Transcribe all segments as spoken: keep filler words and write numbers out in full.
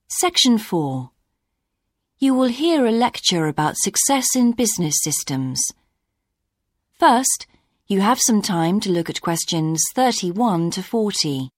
Section four. You will hear a lecture about success in business systems. First, you have some time to look at questions thirty-one to forty.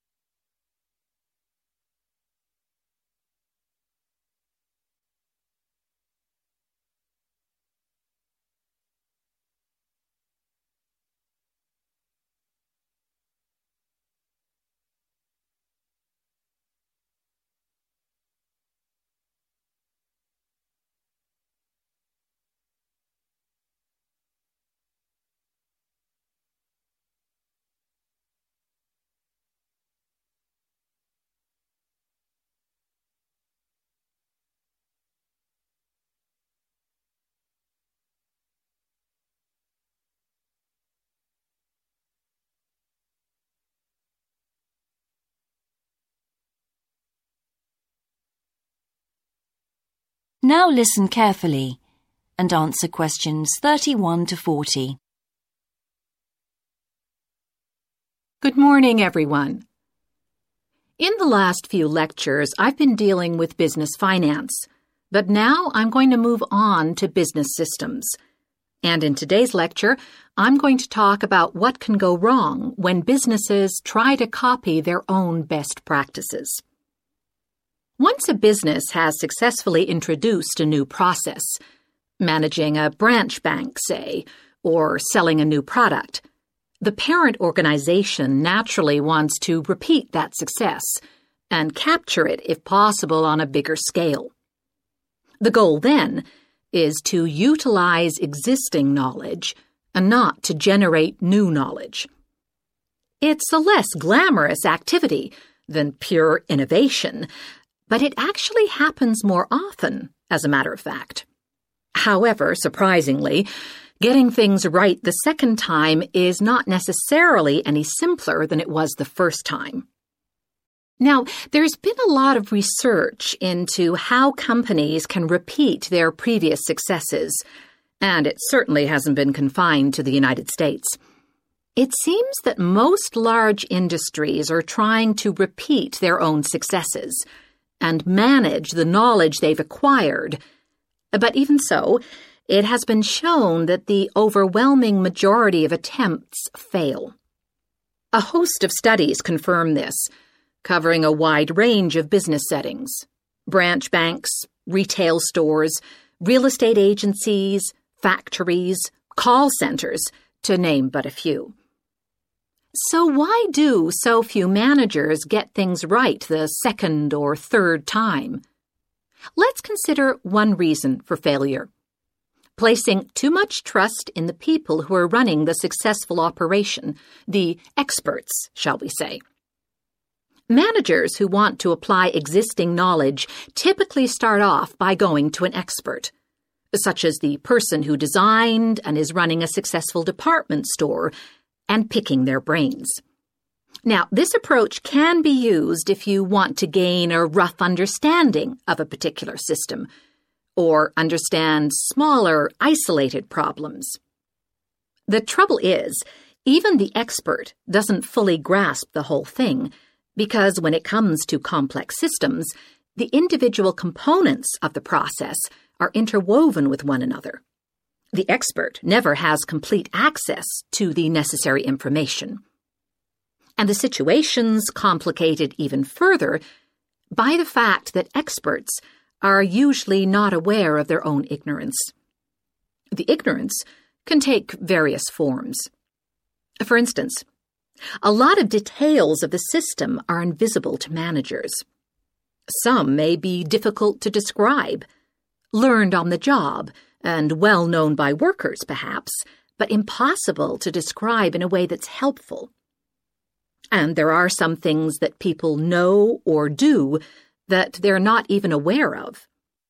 Now listen carefully and answer questions thirty-one to forty. Good morning, everyone. In the last few lectures, I've been dealing with business finance, but now I'm going to move on to business systems. And in today's lecture, I'm going to talk about what can go wrong when businesses try to copy their own best practices. Once a business has successfully introduced a new process, managing a branch bank, say, or selling a new product, the parent organization naturally wants to repeat that success and capture it, if possible, on a bigger scale. The goal, then, is to utilize existing knowledge and not to generate new knowledge. It's a less glamorous activity than pure innovation, but it actually happens more often, as a matter of fact. However, surprisingly, getting things right the second time is not necessarily any simpler than it was the first time. Now, there's been a lot of research into how companies can repeat their previous successes, and it certainly hasn't been confined to the United States. It seems that most large industries are trying to repeat their own successes and manage the knowledge they've acquired. But even so, it has been shown that the overwhelming majority of attempts fail. A host of studies confirm this, covering a wide range of business settings: branch banks, retail stores, real estate agencies, factories, call centers, to name but a few. So why do so few managers get things right the second or third time? Let's consider one reason for failure: placing too much trust in the people who are running the successful operation, the experts, shall we say. Managers who want to apply existing knowledge typically start off by going to an expert, such as the person who designed and is running a successful department store, and picking their brains. Now, this approach can be used if you want to gain a rough understanding of a particular system, or understand smaller, isolated problems. The trouble is, even the expert doesn't fully grasp the whole thing, because when it comes to complex systems, the individual components of the process are interwoven with one another. The expert never has complete access to the necessary information. And the situation's complicated even further by the fact that experts are usually not aware of their own ignorance. The ignorance can take various forms. For instance, a lot of details of the system are invisible to managers. Some may be difficult to describe, learned on the job, and well known by workers, perhaps, but impossible to describe in a way that's helpful. And there are some things that people know or do that they're not even aware of.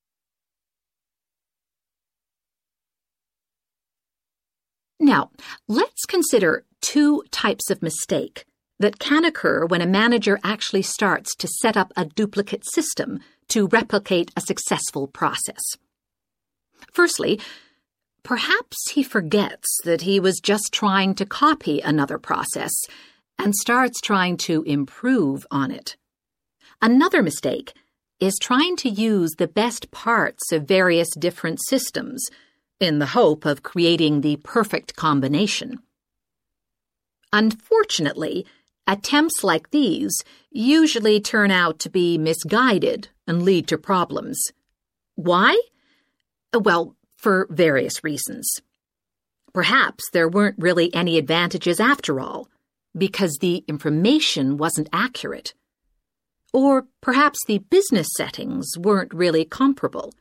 Now, let's consider two types of mistake that can occur when a manager actually starts to set up a duplicate system to replicate a successful process. Firstly, perhaps he forgets that he was just trying to copy another process and starts trying to improve on it. Another mistake is trying to use the best parts of various different systems in the hope of creating the perfect combination. Unfortunately, attempts like these usually turn out to be misguided and lead to problems. Why? Well, for various reasons. Perhaps there weren't really any advantages after all, because the information wasn't accurate. Or perhaps the business settings weren't really comparable.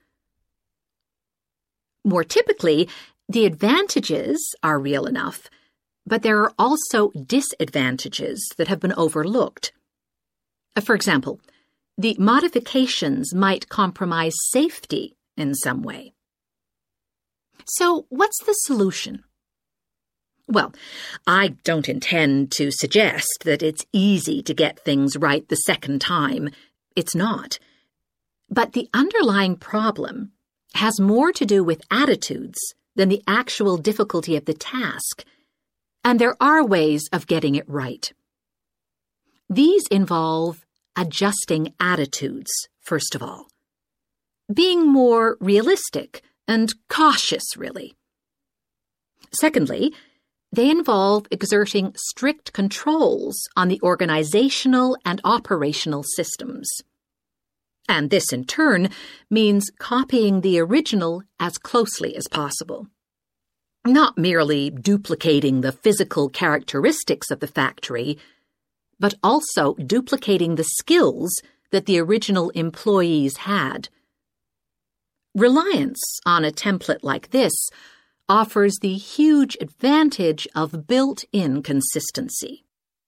More typically, the advantages are real enough, but there are also disadvantages that have been overlooked. For example, the modifications might compromise safety in some way. So, what's the solution? Well, I don't intend to suggest that it's easy to get things right the second time. It's not. But the underlying problem has more to do with attitudes than the actual difficulty of the task, and there are ways of getting it right. These involve adjusting attitudes, first of all. Being more realistic and cautious, really. Secondly, they involve exerting strict controls on the organizational and operational systems. And this, in turn, means copying the original as closely as possible. Not merely duplicating the physical characteristics of the factory, but also duplicating the skills that the original employees had. Reliance on a template like this offers the huge advantage of built-in consistency.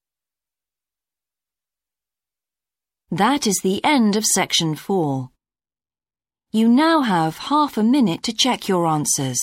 That is the end of section four. You now have half a minute to check your answers.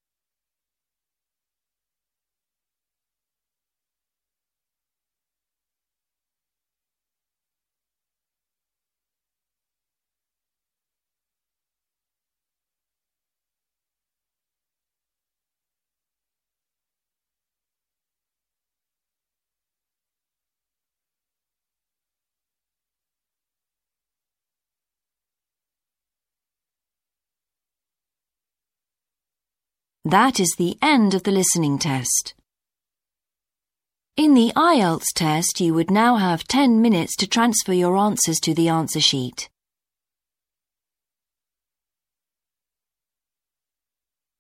That is the end of the listening test. In the I E L T S test, you would now have ten minutes to transfer your answers to the answer sheet.